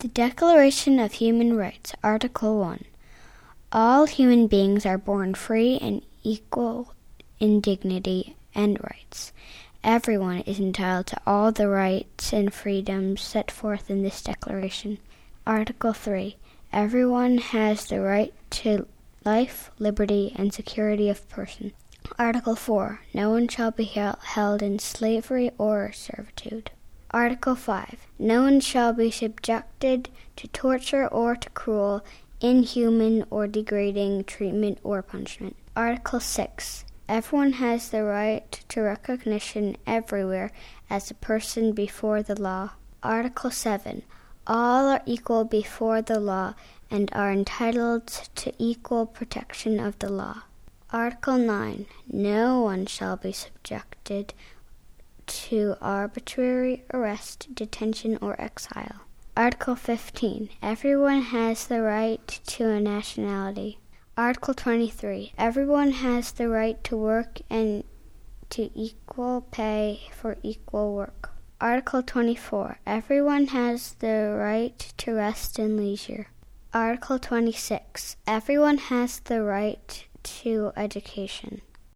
Declaration of Human Rights, Article 1. All human beings are born free and equal in dignity and rights. Everyone is entitled to all the rights and freedoms set forth in this declaration. Article 3. Everyone has the right to life, liberty, and security of person. Article 4. No one shall be held in slavery or servitude. Article 5. No one shall be subjected to torture or to cruel, inhuman, or degrading treatment or punishment. Article 6. Everyone has the right to recognition everywhere as a person before the law. Article 7. All are equal before the law and are entitled to equal protection of the law. Article 9. No one shall be subjected to arbitrary arrest, detention, or exile. Article 15. Everyone has the right to a nationality. Article 23. Everyone has the right to work and to equal pay for equal work. Article 24. Everyone has the right to rest and leisure. Article 26. Everyone has the right to education.